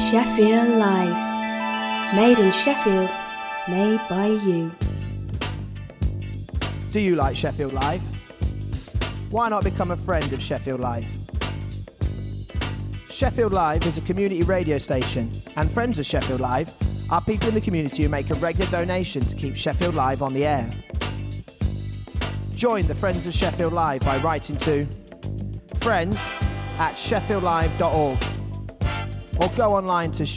Sheffield Live. Made in Sheffield, made by you. Do you like Sheffield Live? Why not become a friend of Sheffield Live? Sheffield Live is a community radio station, and friends of Sheffield Live are people in the community who make a regular donation to keep Sheffield Live on the air. Join the Friends of Sheffield Live by writing to friends@sheffieldlive.org or go online to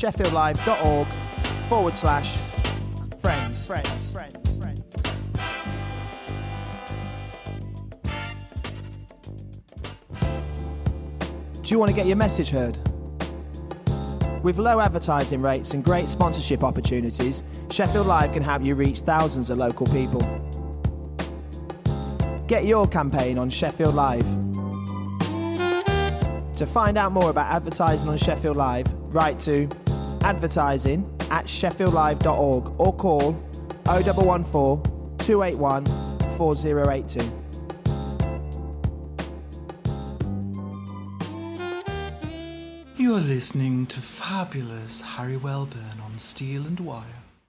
sheffieldlive.org/friends. Do you want to get your message heard? With low advertising rates and great sponsorship opportunities, Sheffield Live can help you reach thousands of local people. Get your campaign on Sheffield Live. To find out more about advertising on Sheffield Live, write to advertising@sheffieldlive.org or call 0114 281 4082. You're listening to fabulous Harry Welburn on Steel and Wire.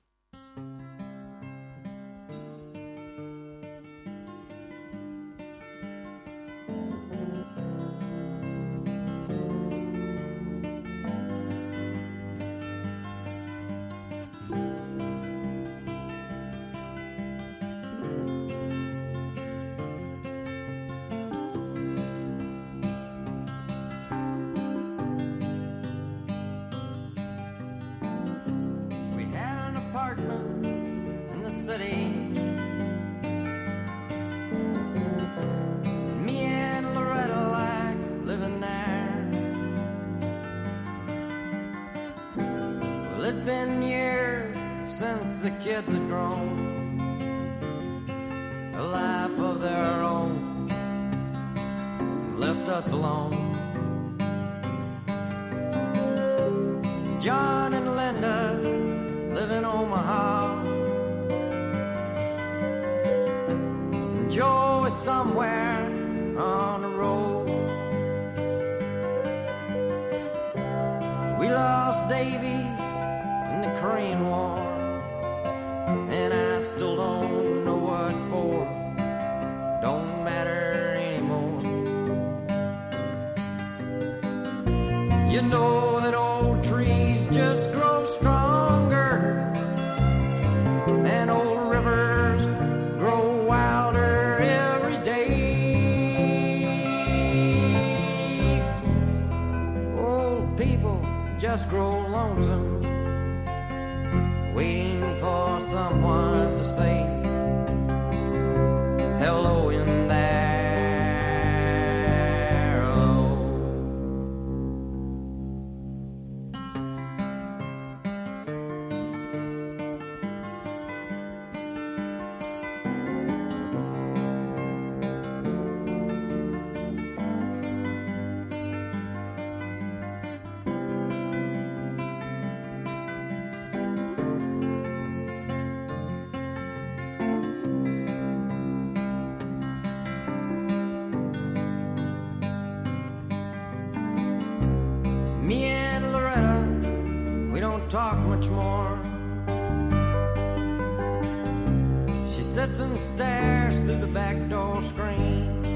Talk much more. She sits and stares through the back door screen,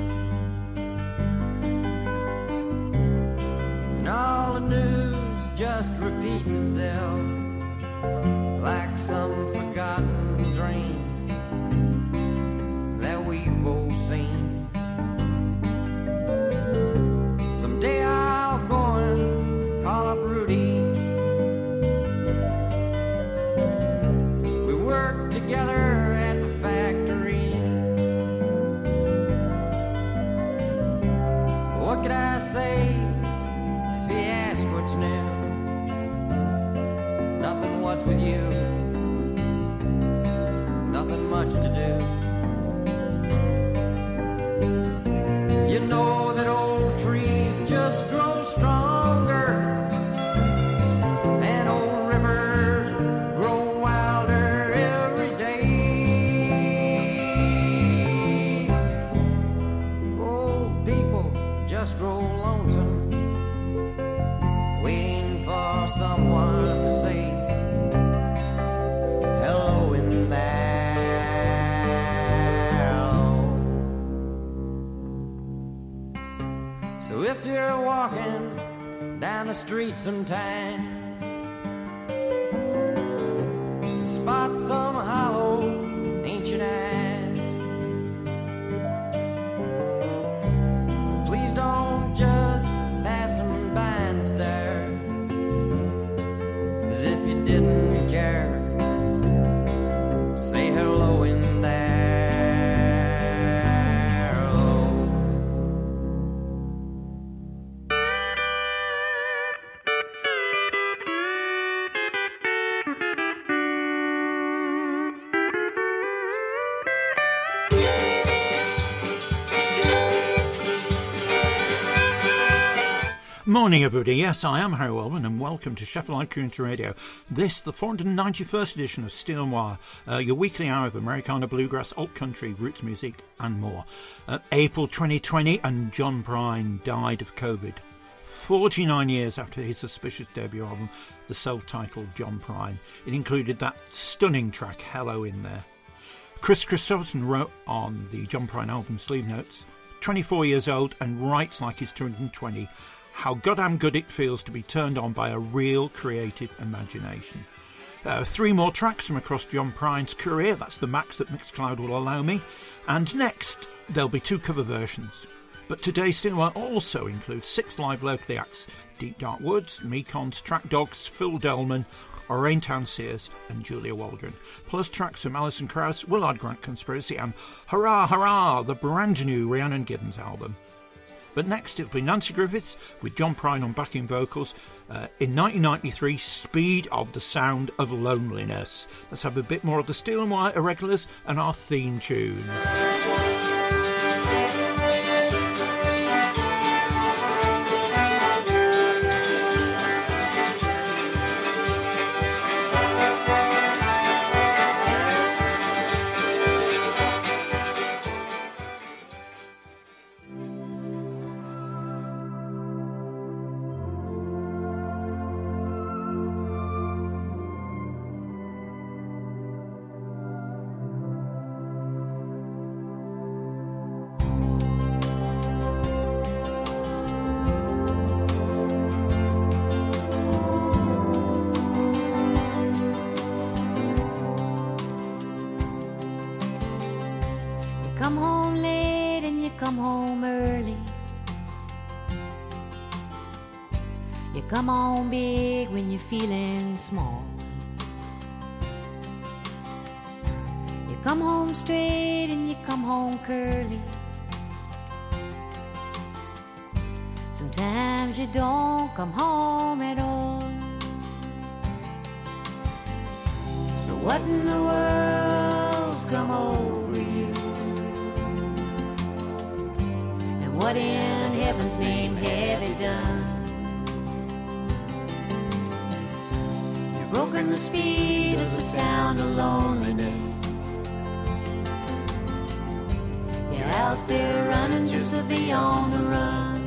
and all the news just repeats itself like some forgotten dream that we've both seen. Someday I'll go and call up Rudy. Together at the factory. What could I say if he asked what's new? Nothing, what's with you? Nothing much to do. You know that old trees just grow stronger, and old rivers grow wilder. Just grow lonesome, waiting for someone down the street sometime. Spot some hollow ancient eyes. Please don't just pass them by and stare as if you didn't care. Say hello in there. Morning, everybody. Yes, I am Harry Wellman, and welcome to Sheffield Live Community Radio. This, the 491st edition of Steel and Wire, your weekly hour of Americana, bluegrass, alt country, roots music, and more. April 2020, and John Prine died of COVID. 49 years after his auspicious debut album, the self-titled John Prine. It included that stunning track, Hello, in there. Chris Christopherson wrote on the John Prine album sleeve notes, 24 years old and writes like he's 220. How goddamn good it feels to be turned on by a real creative imagination. 3 more tracks from across John Prine's career. That's the max that Mixcloud will allow me. And next, there'll be 2 cover versions. But today's cinema also includes 6 live locally acts. Deep Dark Woods, Mekons, Track Dogs, Phil Delman, Raintown Sears and Julia Waldron. Plus tracks from Alison Krauss, Willard Grant Conspiracy and Hurrah Hurrah, the brand new Rhiannon Giddens album. But next it'll be Nancy Griffiths with John Prine on backing vocals. In 1993, Speed of the Sound of Loneliness. Let's have a bit more of the Steel and Wire Irregulars and our theme tune. Come on big when you're feeling small. You come home straight and you come home curly. Sometimes you don't come home at all. So what in the world's come over you? And what in heaven's name have you done? Broken the speed of the sound of loneliness. You're out there running just to be on the run.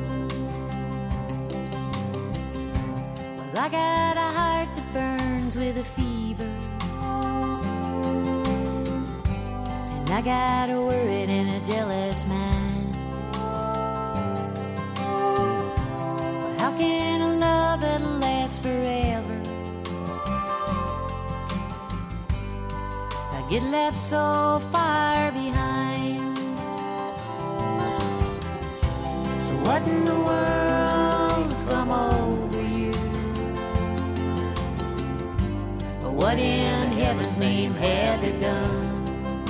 Well, I got a heart that burns with a fever, and I got a worried and a jealous mind. Well, how can a love that'll last forever get left so far behind? So what in the world's come over you? But what in heaven's name have you done?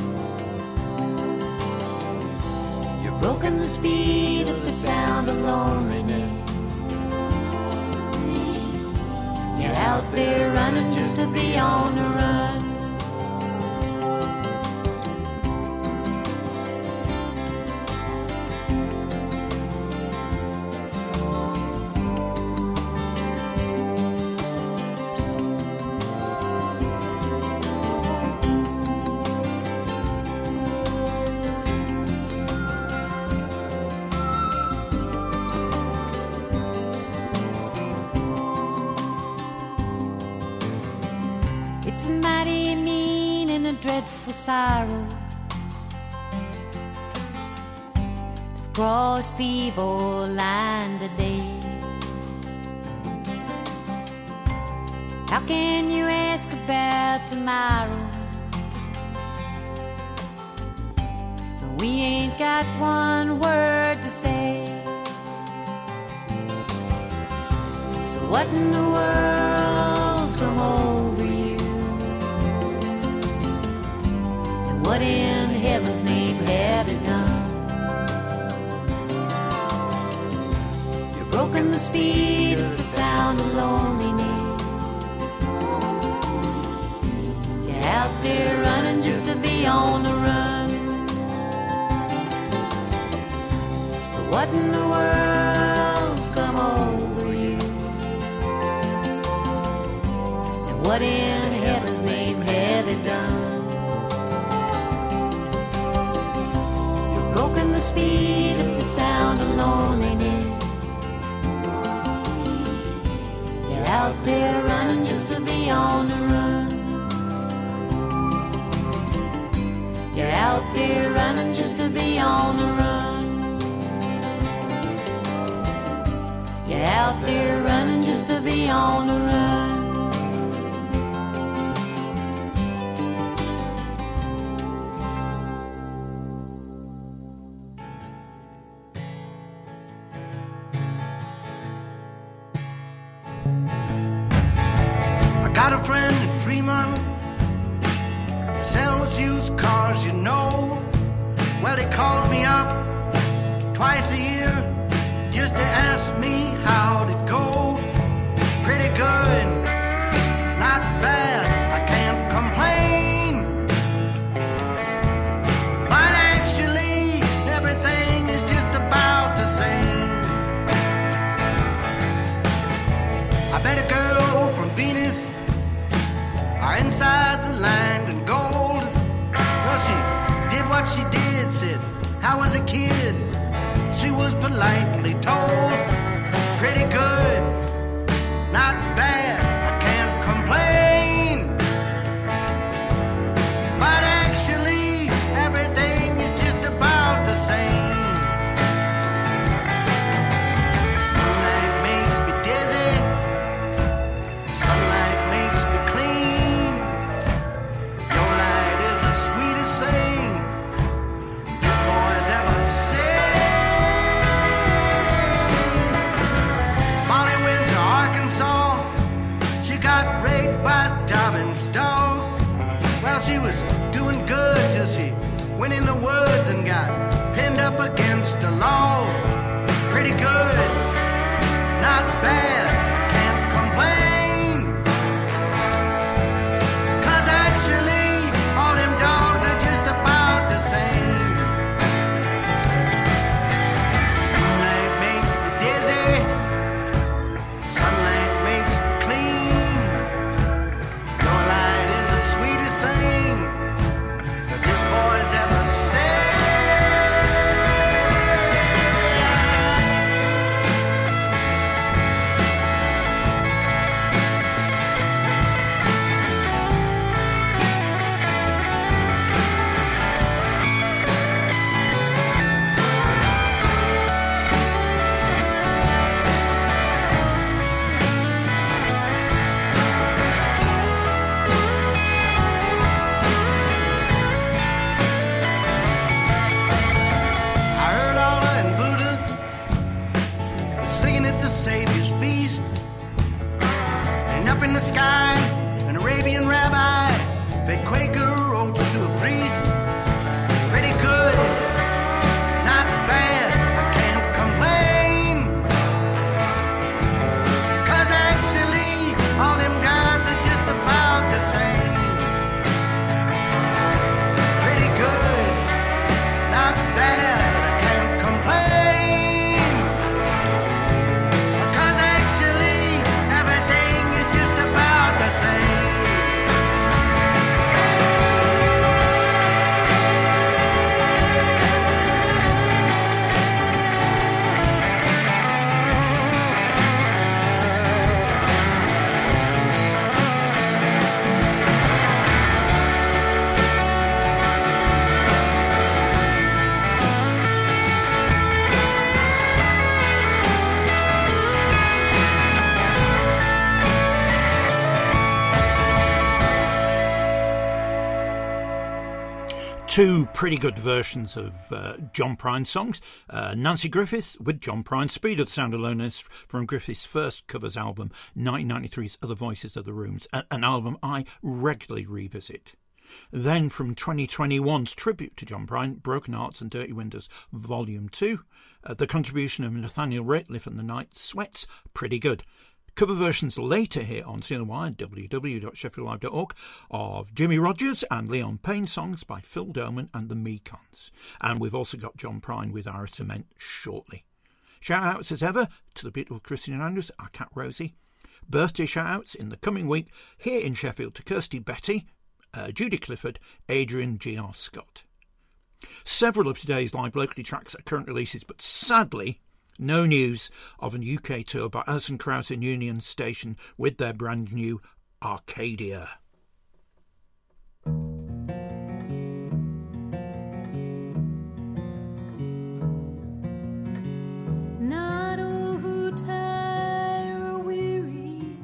You've broken the speed of the sound of loneliness. You're out there running just to be on the run. It's mighty mean and a dreadful sorrow that's crossed the evil line today. How can you ask about tomorrow when we ain't got one word to say? So what in the world's come over you? And what in heaven's name have you done? You've broken the speed of the sound of loneliness. You're out there running just to be on the run. So what in the world's come over you? And what in heaven's name have you done? You've broken the speed of the sound of loneliness. You're out there running just to be on the run. You're out there running just to be on the run. You're out there running just to be on the run. I got a friend in Fremont, sells used cars, you know. Well, he calls me up twice a year just to ask me how'd it go. Pretty good, not bad, I can't complain. But actually, everything is just about the same. I met a girl from Venus, our insides are lined in gold. Well, she did what she did, said, how was a kid? She was politely told, pretty good, not bad, I can't complain. But actually, everything is just about the same. Moonlight makes me dizzy, sunlight makes me clean. Your light is the sweetest thing this boy's ever seen. Molly went to Arkansas. She got raped by Dobbins dogs. Well, she was doing good till she went in the woods and got pinned up against the law. Pretty good, not bad, I can't complain. 'Cause actually, all them dogs are just about the same. Moonlight makes me dizzy, sunlight makes me clean. Your light is the sweetest thing that this boy's ever seen. I heard Allah and Buddha singing at the Savior's feast. And up in the sky, an Arabian rabbi fed Quaker oats to a priest. Pretty good, not bad, I can't complain. 'Cause actually, all them gods are just about the same. Pretty good, not bad, I can't complain. 'Cause actually, everything is just about the same. Two pretty good versions of John Prine songs. Nancy Griffiths with John Prine, Speed of the Sound of Loneliness, from Griffiths' first covers album, 1993's Other Voices of the Rooms, an album I regularly revisit. Then from 2021's tribute to John Prine, Broken Hearts and Dirty Windows Volume 2, the contribution of Nathaniel Rateliff and the Night Sweats, pretty good. Cover versions later here on CNY, www.sheffieldlive.org, of Jimmy Rogers and Leon Payne songs by Phil Doman and the Mekons. And we've also got John Prine with Our Cement shortly. Shout-outs as ever to the beautiful Christian Andrews, our cat Rosie. Birthday shout-outs in the coming week here in Sheffield to Kirsty Betty, Judy Clifford, Adrian G.R. Scott. Several of today's live locally tracks are current releases, but sadly, no news of an UK tour by Alison Krauss and Union Station with their brand new Arcadia. Not all who tire or weary,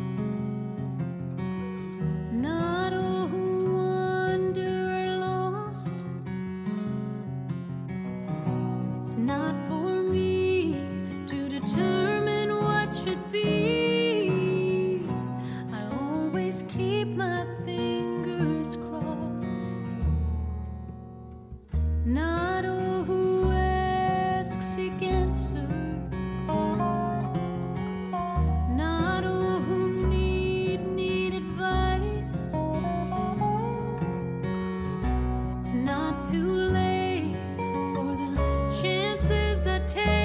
not all who wander are lost. It's not for determine what should be. I always keep my fingers crossed. Not all who ask seek answers. Not all who need advice. It's not too late for the chances I take.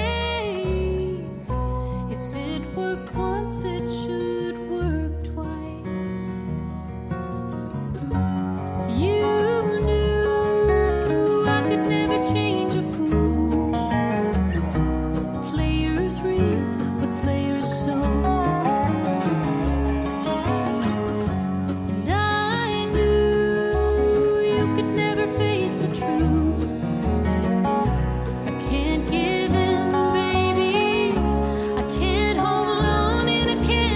Once it should work twice. You knew I could never change a fool. Players reap what players sow. And I knew you could never face the truth. I can't give in, baby. I can't hold on and I can't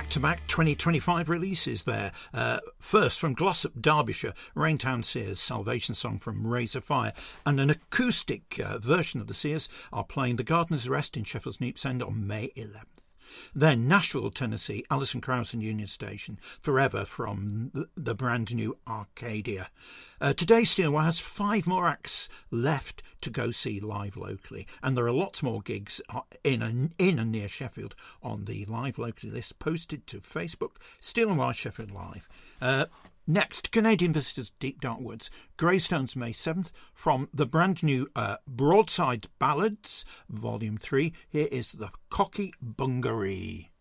back-to-back 2025 releases there. First, from Glossop, Derbyshire, Raintown Sears, Salvation Song from Razor Fire, and an acoustic version of the Sears are playing The Gardener's Rest in Sheffield's Neeps End on May 11th. Then Nashville, Tennessee, Alison Krauss and Union Station, Forever from the brand new Arcadia. Today, Steelwire has 5 more acts left to go see live locally, and there are lots more gigs in and near Sheffield on the live locally list posted to Facebook, Steelwire Sheffield Live. Next, Canadian Visitors Deep Dark Woods, Greystones May 7th, from the brand new Broadside Ballads, Volume 3. Here is the Cocky Bungaree.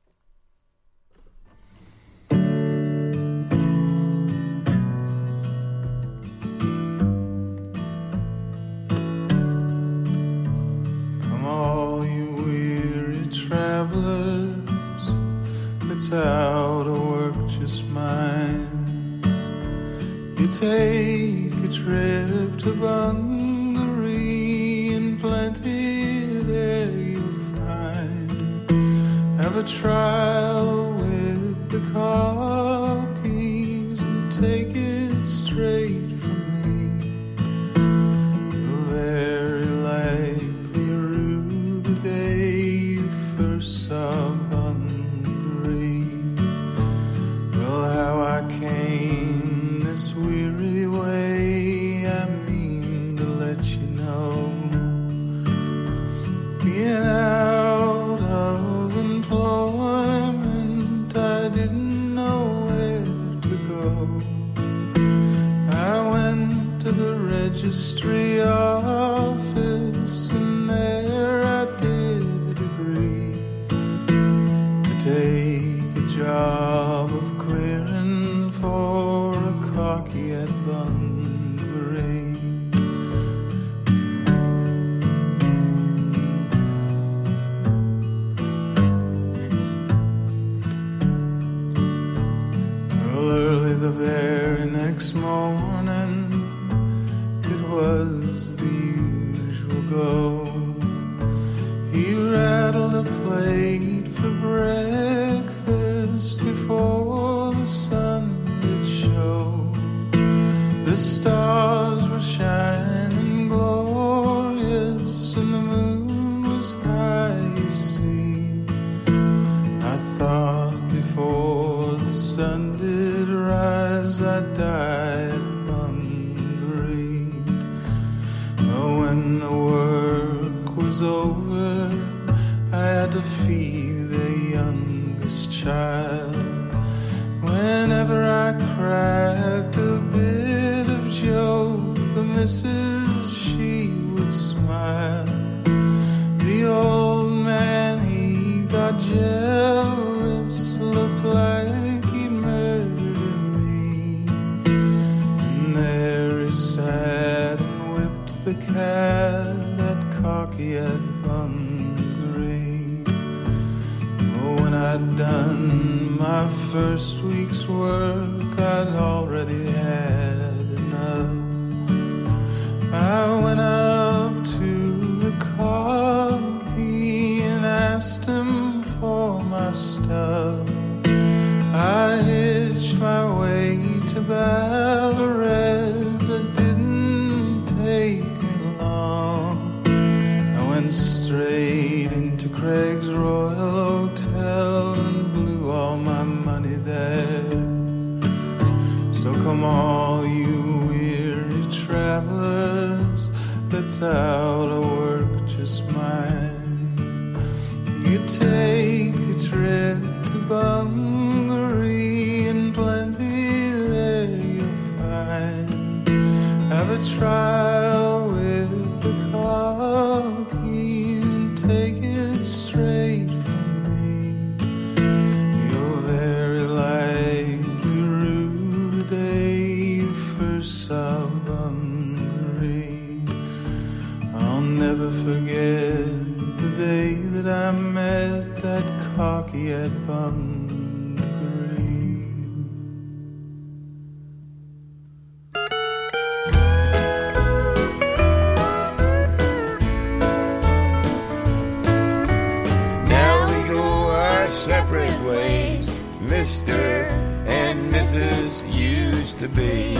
Come all you weary travellers, that's out of work just mine. You take a trip to Bungaree and plenty there you'll find. Have a trial with the cockies and take it straight from me. You'll very likely rue the day you first saw Bungaree. Well, how I came this weary way, I mean to let you know. Being out of employment, I didn't know where to go. I went to the registry office and there I did agree to take a job of clearing for a cocky at Bungaree. Well, early the very next morning, it was the usual go. He rattled a plate for breakfast before the sun did show. The stars were shining glorious and the moon was high, you see. I thought before the sun did rise I'd die at Bungaree. But when the work was over, I had to feed the youngest child. Whenever I cracked a bit of joke, the missus, she would smile. The old man, he got jealous, looked like he'd murdered me. And there he sat and whipped the cat, that cocky at Bungaree. Oh, when I'd done my first week's work, I'd already had enough. I went up to the cocky and asked him for my stuff. I hitched my way to Ballarat, it didn't take me long. I went straight into Craig's Royal Hotel and blew all my money there. So come all you weary travelers, that's out of work just mine. You take a trip to Bungaree and plenty there you'll find. Have a trial with the cockies and take it straight from me. You'll very likely rue the day you first saw Bungaree. I'll never forget the day that I met that cocky at Bungaree. Mr. and Mrs. used to be.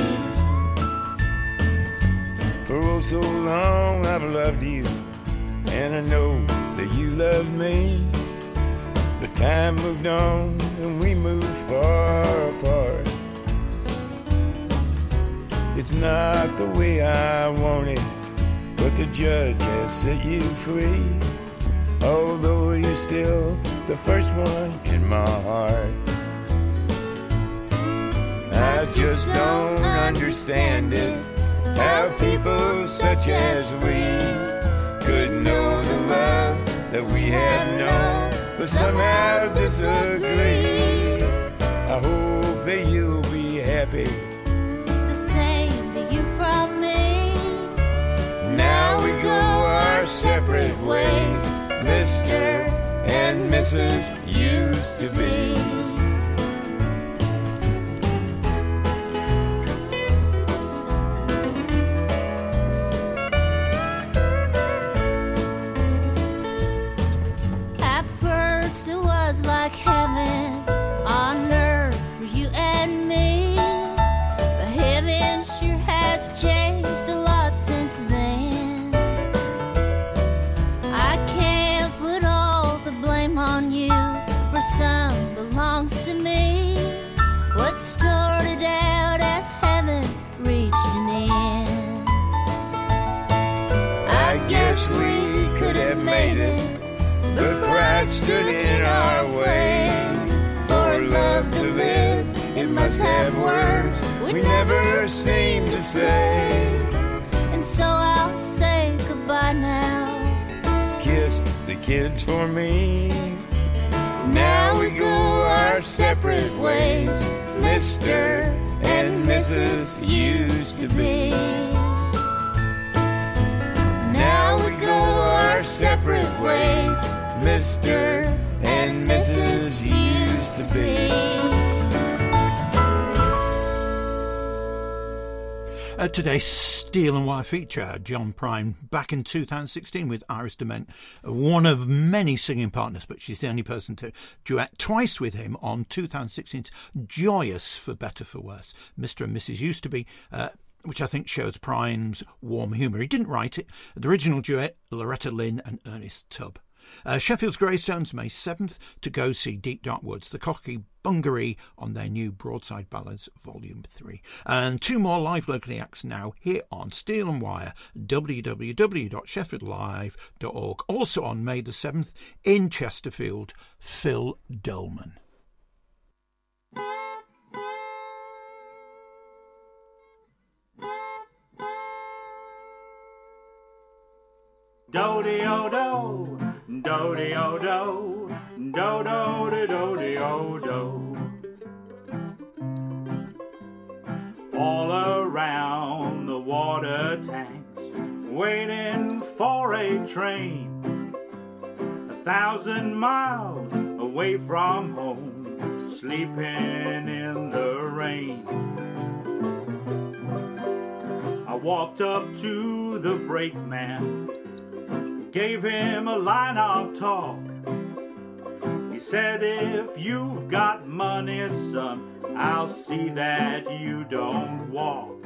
For oh so long I've loved you, and I know that you love me. But time moved on and we moved far apart. It's not the way I want it, but the judge has set you free. Although you're still the first one in my heart. I just don't understand it, how people such as we could know the love that we have known, but somehow disagree. I hope that you'll be happy, the same to you from me. Now we go our separate ways, Mr. and Mrs. used to be. At first it was like heaven on earth for you and me, but heaven sure has changed a lot since then. I can't put all the blame on you, for some belongs to me. What started out as heaven reached an end. I guess we could have made it, but pride stood in our way. For love to live, it must have words we never seem to say. And so I'll say goodbye now. Kiss the kids for me. Now we go our separate ways, Mr. and Mrs. used to be. Now we go our separate ways, Mr. and Mrs. used to be. Today's Steel and Wire feature, John Prine, back in 2016 with Iris DeMent, one of many singing partners, but she's the only person to duet twice with him on 2016's Joyous for Better for Worse, Mr. and Mrs. Used to Be, which I think shows Prine's warm humour. He didn't write it. The original duet, Loretta Lynn and Ernest Tubb. Sheffield's Greystones, May 7th, to go see Deep Dark Woods, the Cocky Bungaree, on their new Broadside Ballads Volume 3. And two more live locally acts now here on Steel and Wire, www.sheffieldlive.org. Also on May the 7th in Chesterfield, Phil Dolman. Do-de-o-do, do-de-o-do, do-do-de-do-de-o-do. All around the water tanks, waiting for a train. 1,000 miles away from home, sleeping in the rain. I walked up to the brakeman, gave him a line of talk. He said, if you've got money, son, I'll see that you don't walk.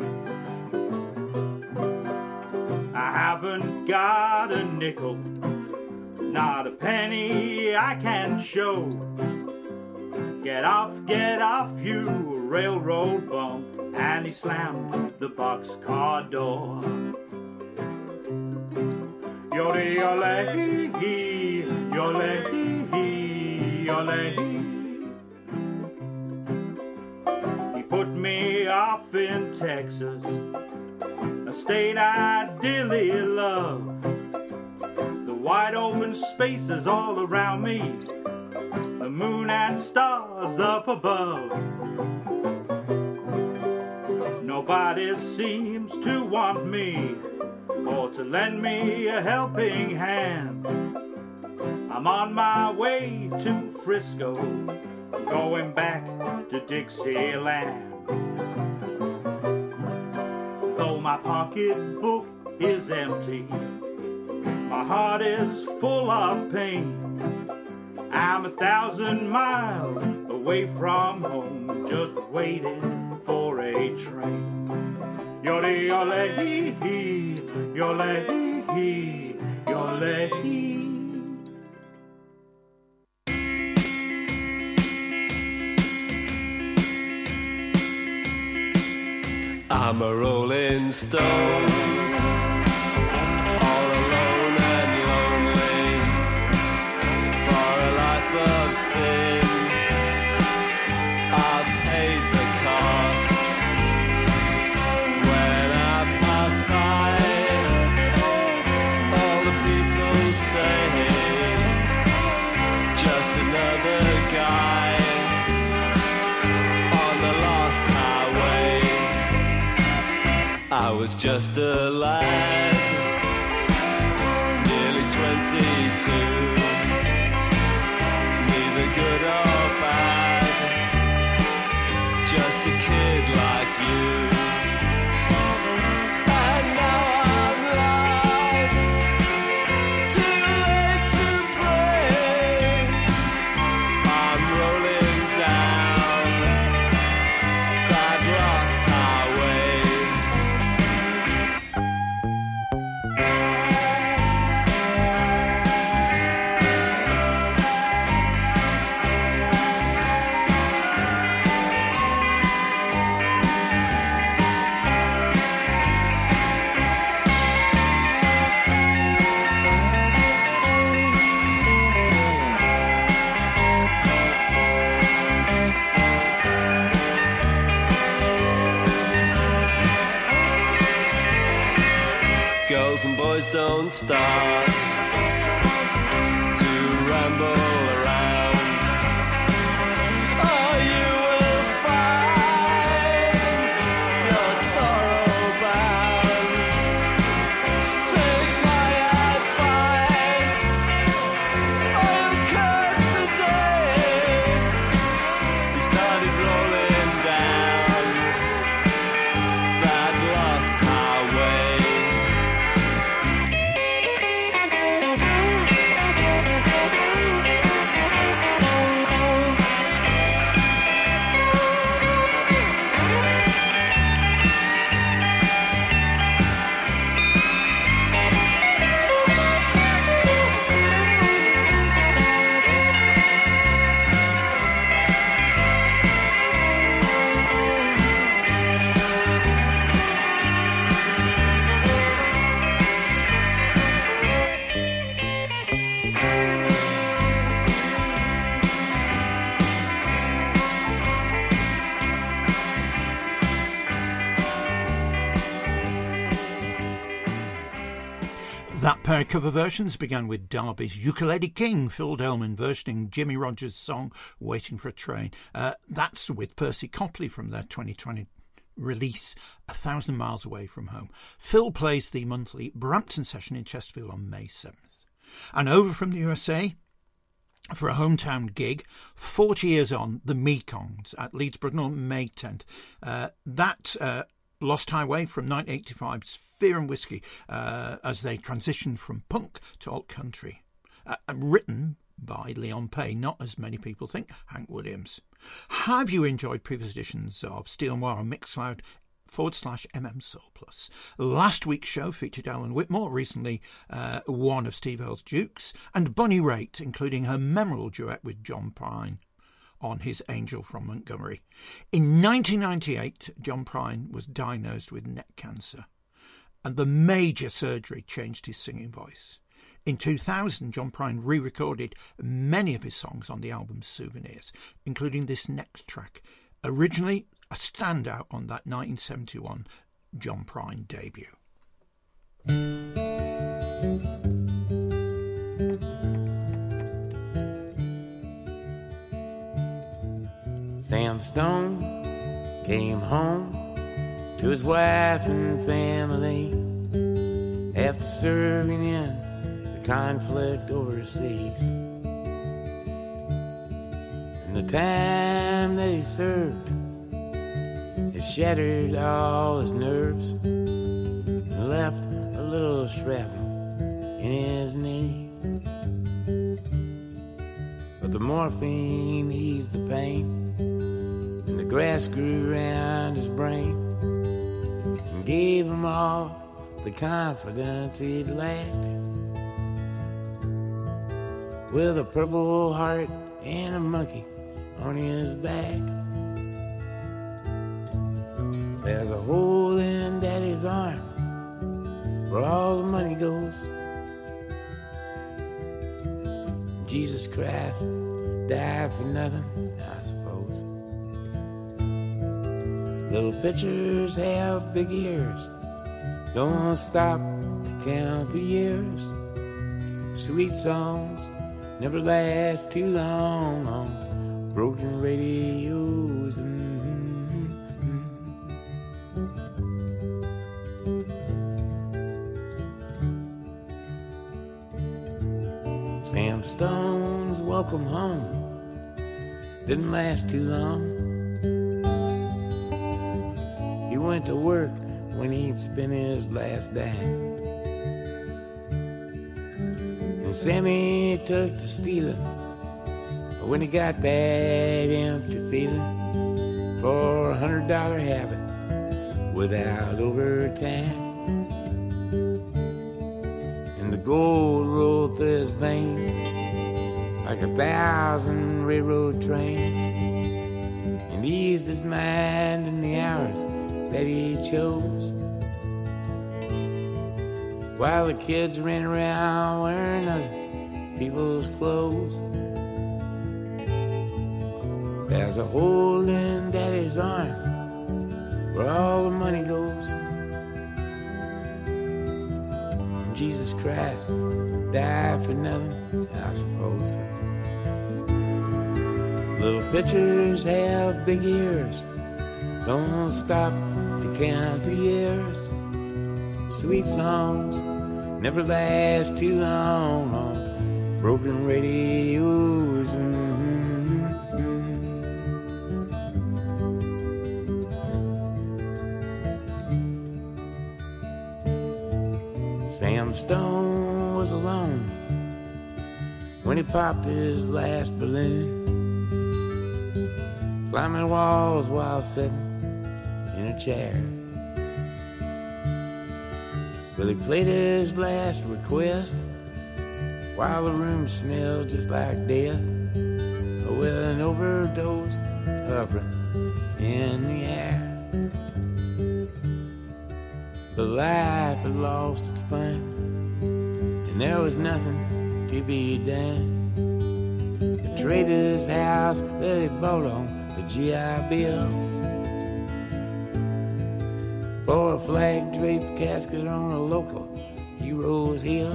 I haven't got a nickel, not a penny I can show. Get off, you railroad bum. And he slammed the boxcar door. Yole-yole-hee, yole-hee, yole-hee. He put me off in Texas, a state I dearly love. The wide open spaces all around me, the moon and stars up above. Nobody seems to want me or to lend me a helping hand. I'm on my way to Frisco, going back to Dixieland. Though my pocketbook is empty, my heart is full of pain. I'm 1,000 miles away from home, just waiting for a train. Yole-yole-hee-hee, yole-hee-hee, yole-hee. I'm a rolling stone, all alone and lonely, for a life of sin. I've paid the cost. When I pass by, all the people say, just another guy on the lost highway. I was just a lad, nearly 22, neither good or bad, just a kid like you. And now I'm lost, too late to pray. I'm rolling down that lost highway. Girls and boys don't start to ramble around. Oh, you will find your sorrow bound. Take my advice, oh, curse the day you started rolling down that lost highway. That pair of cover versions began with Derby's Ukulele King, Phil Delman versioning Jimmy Rogers' song Waiting for a Train. That's with Percy Copley from their 2020 release 1,000 Miles Away from Home. Phil plays the monthly Brampton session in Chesterfield on May 7th. And over from the USA for a hometown gig, 40 years on, the Mekongs at Leeds Brunel, May 10th. Lost Highway from 1985's Fear and Whiskey as they transitioned from punk to alt country. Written by Leon Payne, not as many people think, Hank Williams. Have you enjoyed previous editions of Steel Noir on Mixcloud/MM Soul Plus? Last week's show featured Alan Whitmore, recently one of Steve Earle's Dukes, and Bonnie Raitt, including her memorable duet with John Prine on his Angel from Montgomery. In 1998, John Prine was diagnosed with neck cancer, and the major surgery changed his singing voice. In 2000, John Prine re-recorded many of his songs on the album Souvenirs, including this next track, originally a standout on that 1971 John Prine debut. Sam Stone came home to his wife and family after serving in the conflict overseas. And the time that he served, it shattered all his nerves and left a little shrapnel in his knee. But the morphine eased the pain, and the grass grew around his brain and gave him all the confidence he'd lacked. With a purple heart and a monkey on his back, there's a hole in Daddy's arm where all the money goes. Jesus Christ died for nothing, I suppose. Little pitchers have big ears, don't stop to count the years. Sweet songs never last too long on broken radios. Sam Stone's welcome home didn't last too long. He went to work when he'd spent his last dime, and Sammy took to stealing when he got that empty feeling for a $100 habit without overtime. And the gold rolled through his veins like 1,000 railroad trains, and eased his mind in the hours that he chose, while the kids ran around wearing other people's clothes. There's a hole in Daddy's arm where all the money goes. And Jesus Christ died for nothing, I suppose. Little pitchers have big ears, don't stop to count the years. Sweet songs never last too long on broken radios. Sam Stone was alone when he popped his last balloon, climbing walls while sitting in a chair. But he played his last request while the room smelled just like death, with an overdose hovering in the air. But life had lost its fun, and there was nothing to be done. The trader's house that he bought on the GI Bill, for a flag-draped casket on a local hero's hill.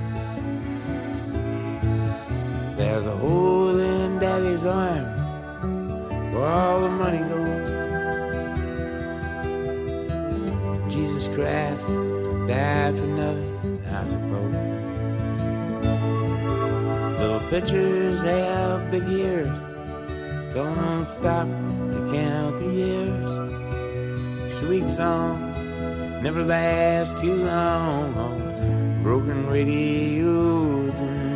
There's a hole in Daddy's arm where all the money goes. Jesus Christ died for nothing, I suppose. Little pitchers have big ears, don't stop to count the years. Sweet songs never last too long on broken radios.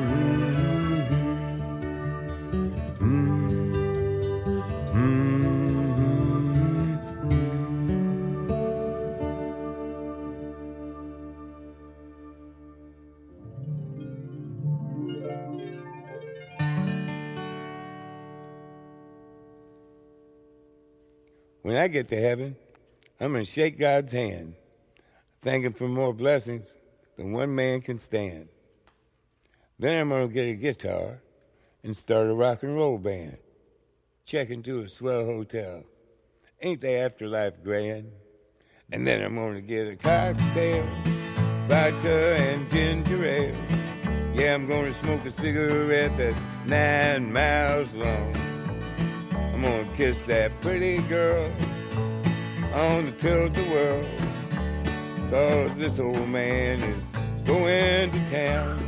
When I get to heaven, I'm going to shake God's hand, thank Him for more blessings than one man can stand. Then I'm going to get a guitar and start a rock and roll band. Check into a swell hotel. Ain't the afterlife grand? And then I'm going to get a cocktail, vodka and ginger ale. Yeah, I'm going to smoke a cigarette that's 9 miles long. I'm going to kiss that pretty girl on the tilt-a-whirl, 'cause this old man is going to town.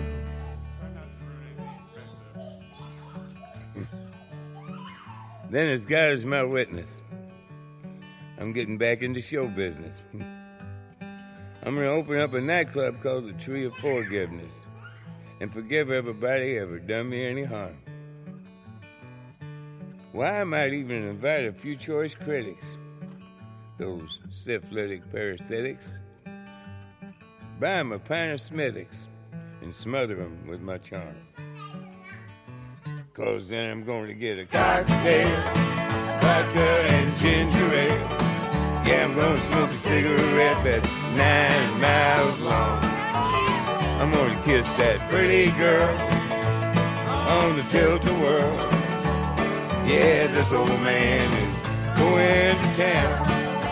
Then as God is my witness, I'm getting back into show business. I'm going to open up a nightclub called the Tree of Forgiveness and forgive everybody ever done me any harm. Why, I might even invite a few choice critics, those syphilitic parasitics. Buy 'em a pint of Smithwick's and smother 'em with my charm. 'Cause then I'm going to get a cocktail, vodka and ginger ale. Yeah, I'm going to smoke a cigarette that's 9 miles long. I'm going to kiss that pretty girl on the tilt-a-whirl. Yeah, this old man is going to town.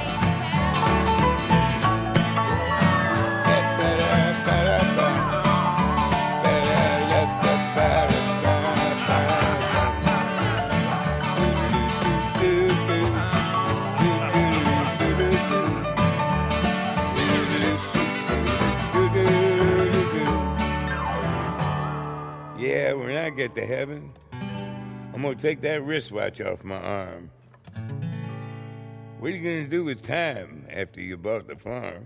Yeah, when I get to heaven, I'm going to take that wristwatch off my arm. What are you going to do with time after you bought the farm?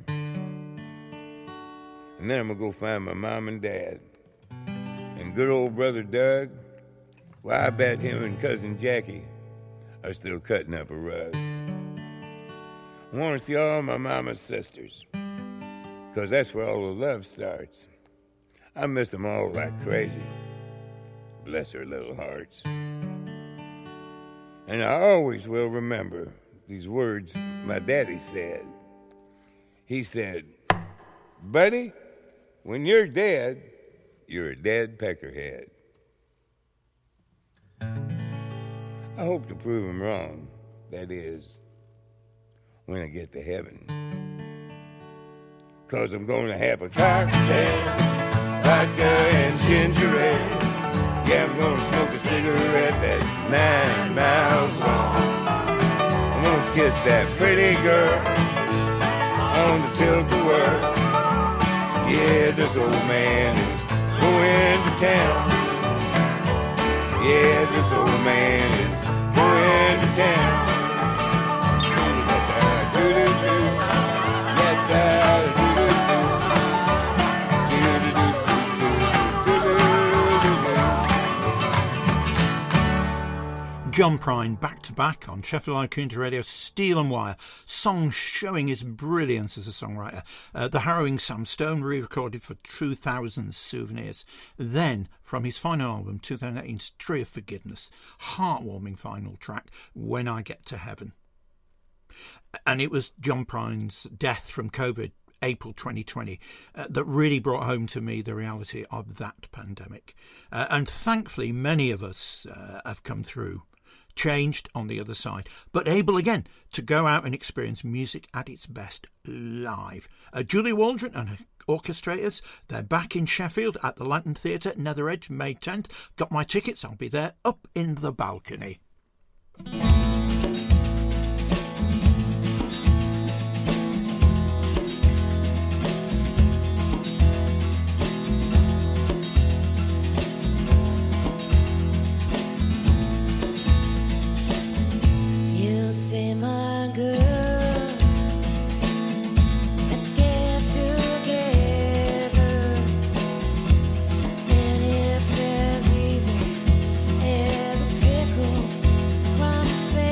And then I'm going to go find my mom and dad. And good old brother Doug, well, I bet him and cousin Jackie are still cutting up a rug. I want to see all my mama's sisters, because that's where all the love starts. I miss them all like crazy. Bless their little hearts. And I always will remember these words my daddy said. He said, buddy, when you're dead, you're a dead peckerhead. I hope to prove him wrong. That is, when I get to heaven. 'Cause I'm going to have a cocktail, vodka and ginger ale. Yeah, I'm gonna smoke a cigarette that's 9 miles long. I'm gonna kiss that pretty girl on the tilt-a-whirl. Yeah, this old man is going to town. Yeah, this old man is going to town. John Prine back-to-back on Sheffield Live Community Radio, Steel and Wire, songs showing his brilliance as a songwriter. The harrowing Sam Stone re-recorded for 2000 Souvenirs. Then, from his final album, 2018's Tree of Forgiveness, heartwarming final track, When I Get to Heaven. And it was John Prine's death from COVID, April 2020, that really brought home to me the reality of that pandemic. And thankfully, many of us have come through, changed on the other side, but able again to go out and experience music at its best live. Julie Waldron and her orchestrators, they're back in Sheffield at the Lantern Theatre, Nether Edge, May 10th. Got my tickets, I'll be there up in the balcony. My girl, let's get together, and it's as easy as a tickle from a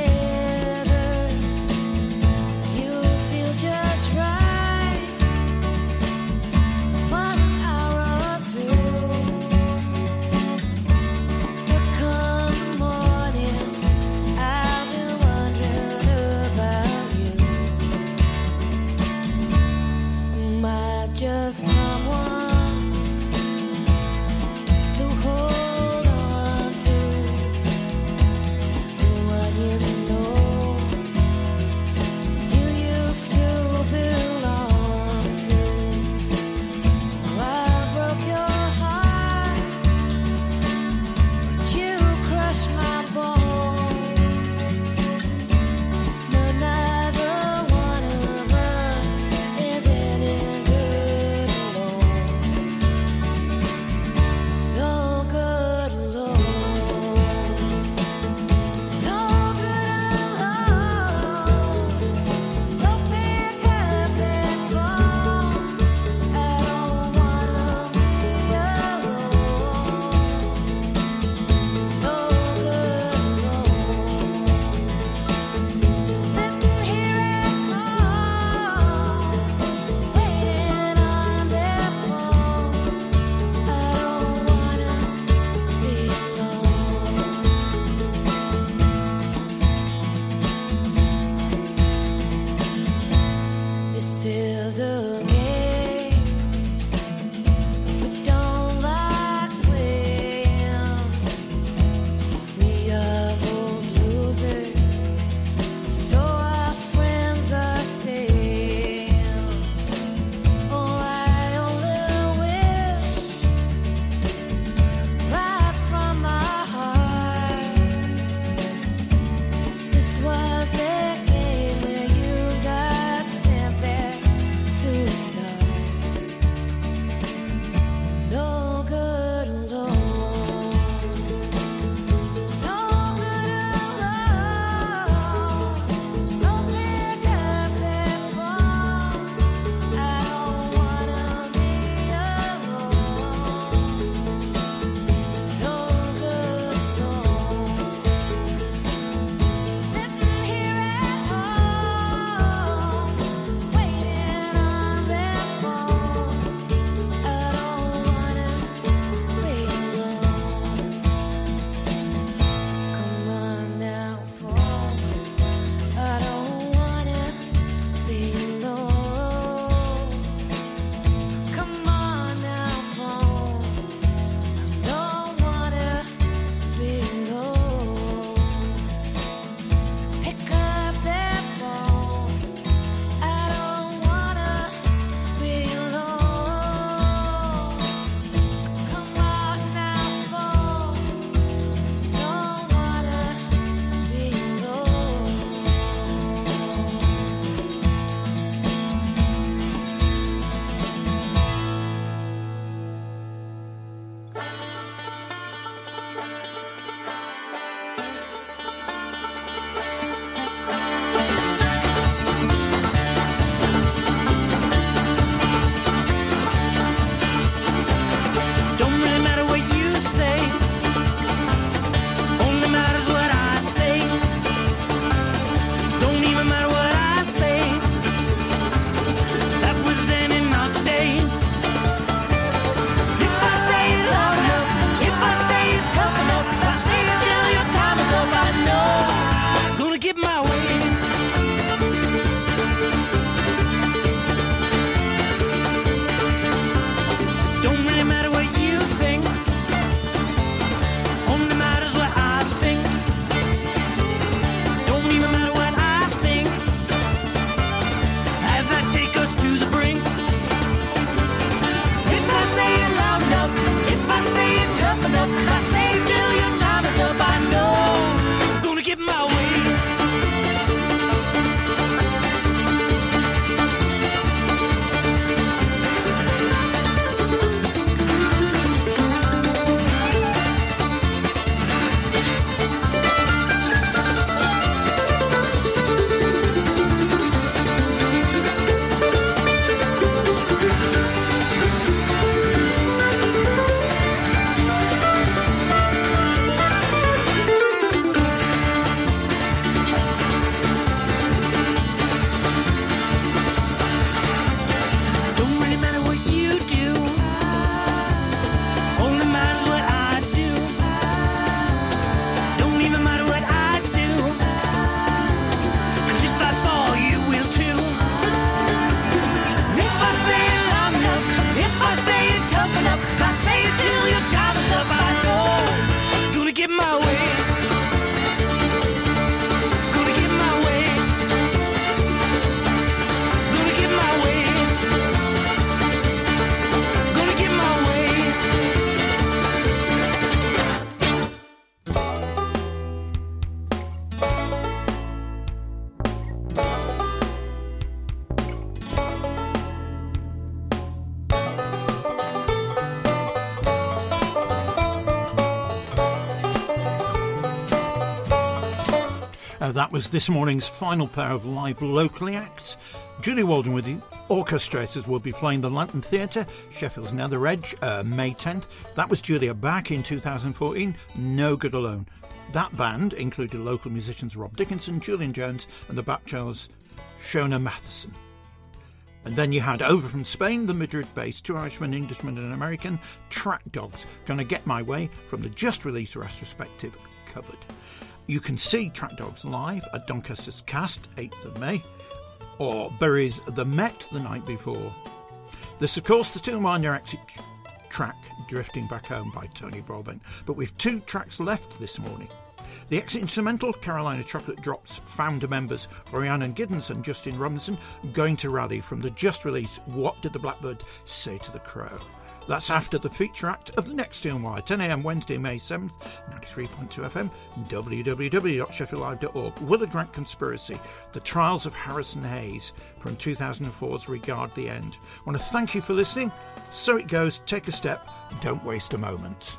That was this morning's final pair of live locally acts. Julie Walden with the orchestrators will be playing the Lantern Theatre, Sheffield's Nether Edge, May 10th. That was Julia back in 2014, No Good Alone. That band included local musicians Rob Dickinson, Julian Jones and the Bachelors Shona Matheson. And then you had over from Spain, the Madrid-based two Irishmen, Englishman and American, Track Dogs, Gonna Get My Way from the just-released retrospective Covered. You can see Track Dogs live at Doncaster's Cast, 8th of May, or Bury's The Met the night before. There's, of course, the two-minder exit track, Drifting Back Home by Tony Broadbent, but we've two tracks left this morning. The exit instrumental, Carolina Chocolate Drops founder members Rhiannon Giddens and Justin Robinson, Going to Rally from the just-released What Did the Blackbird Say to the Crow? That's after the feature act of the next TNY, 10 a.m. Wednesday, May 7th, 93.2 FM, www.sheffieldlive.org. Willard Grant Conspiracy, The Trials of Harrison Hayes from 2004's Regard the End. I want to thank you for listening. So it goes, take a step, don't waste a moment.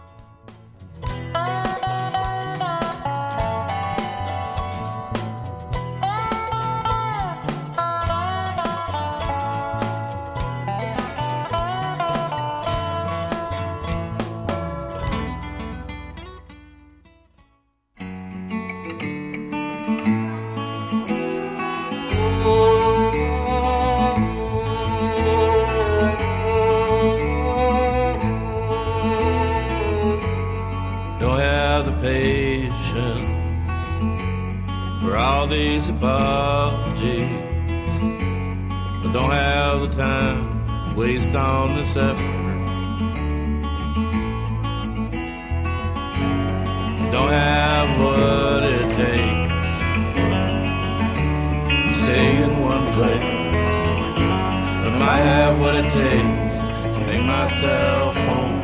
These apologies, but don't have the time to waste on this effort. Don't have what it takes to stay in one place, but might have what it takes to make myself home.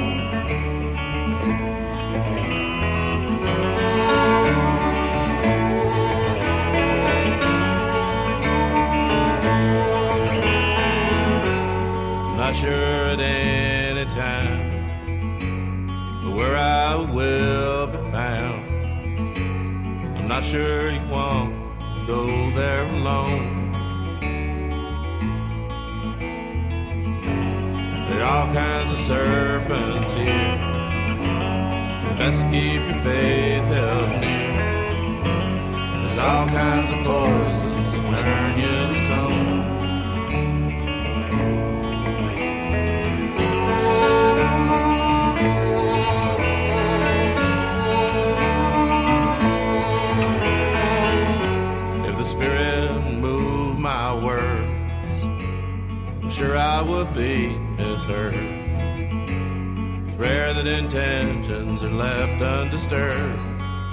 Not sure at any time where I will be found. I'm not sure you want to go there alone. There are all kinds of serpents here. Best keep your faith held near. There's all kinds of poisons that turn you to stone. Sure I would be misheard. It's rare that intentions are left undisturbed.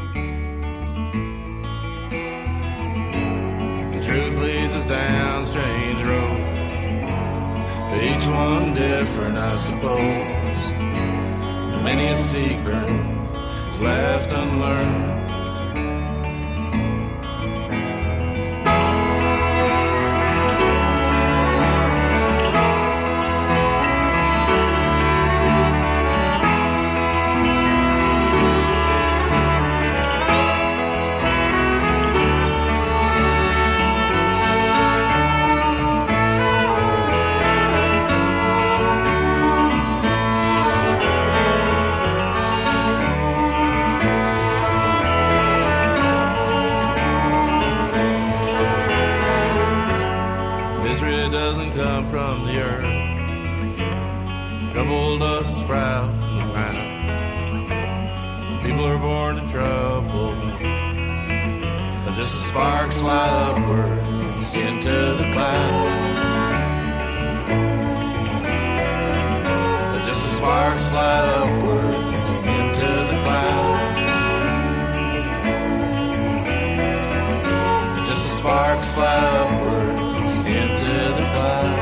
And truth leads us down strange roads, but each one different, I suppose. Many a secret is left unlearned. From the earth, trouble doesn't sprout from the ground. People are born in trouble, but just the sparks fly upwards into the clouds. But just the sparks fly upwards into the clouds. But just the sparks fly upwards into the clouds.